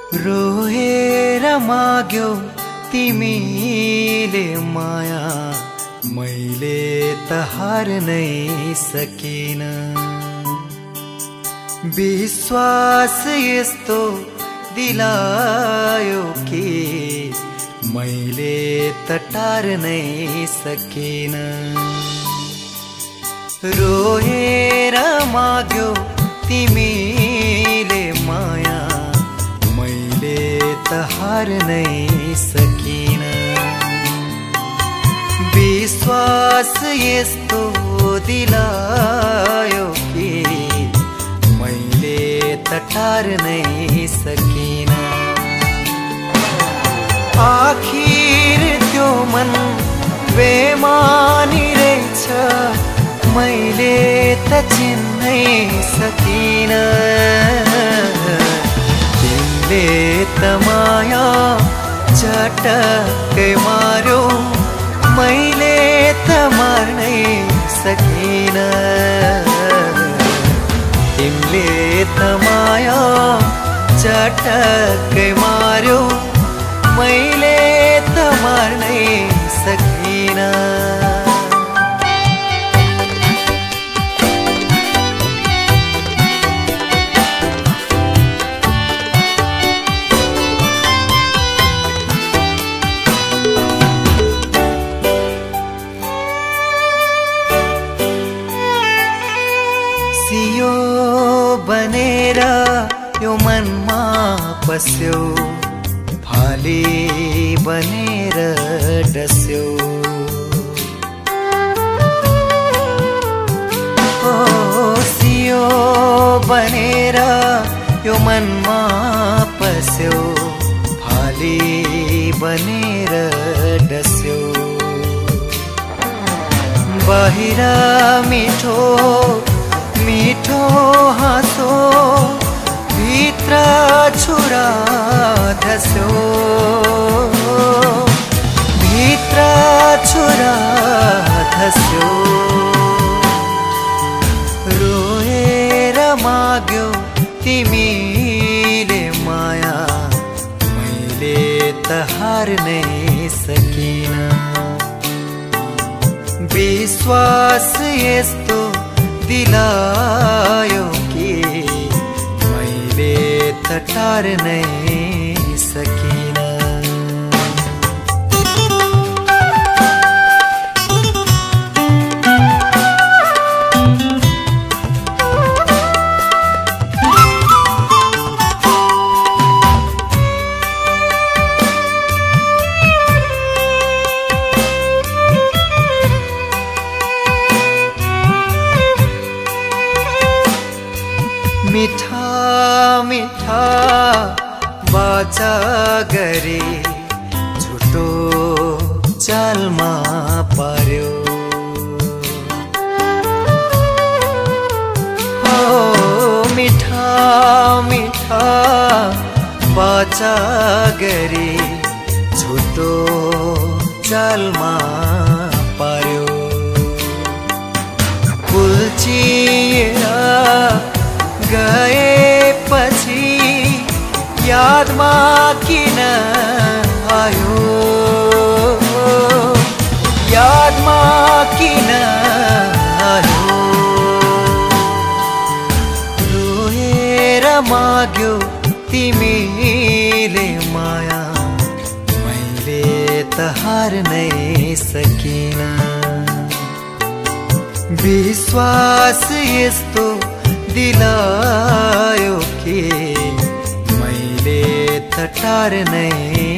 रोएर माग्यौ तिमीले माया, मैले त हार्नै सकिन। विश्वास यस्तो दिलायो कि मैले त टार्नै सकिन। रोएर माग्यौ तिमीले माया, मैले त हार्नै सकिन। विश्वास यस्तो दिलायो कि मैले त टार्नै सकिन। आखिर त्यो मन बेमानी रहेछ, मैले त चिन्नै सकिन। तिमीले त माया झटक्कै मार्यो, मैले त मार्नै सकिन। तिमीले त माया झटक्कै मार्यो, मैले त मार्नै सकिन। सियो बनेर यो मनमा बस्यो, भाली बनेर डस्यो। ओ सियो बनेर यो मनमा बस्यो, भाली बनेर डस्यो। बाहिर मिठो मिठो हाँसो, भित्र छुरा धस्यो, भित्र छुरा धस्यो। रोएर माग्यौ तिमीले माया, मैले त हार्नै सकिन। विश्वास यस्तो दिलायो कि मैले त टार्नै सकिन। मिठा मिठा बाचा गरे, झुटो चालमा पार्यो। हो मिठा मिठा बाचा गरे, झुटो चालमा पार्यो। कुल्चिएर गएपछि यादमा किन आयो, यादमा किन आयो। रोएर माग्यौ तिमीले माया, मैले त हार्नै सकिन। विश्वास यस्तो दिलायो कि मैले त टार्नै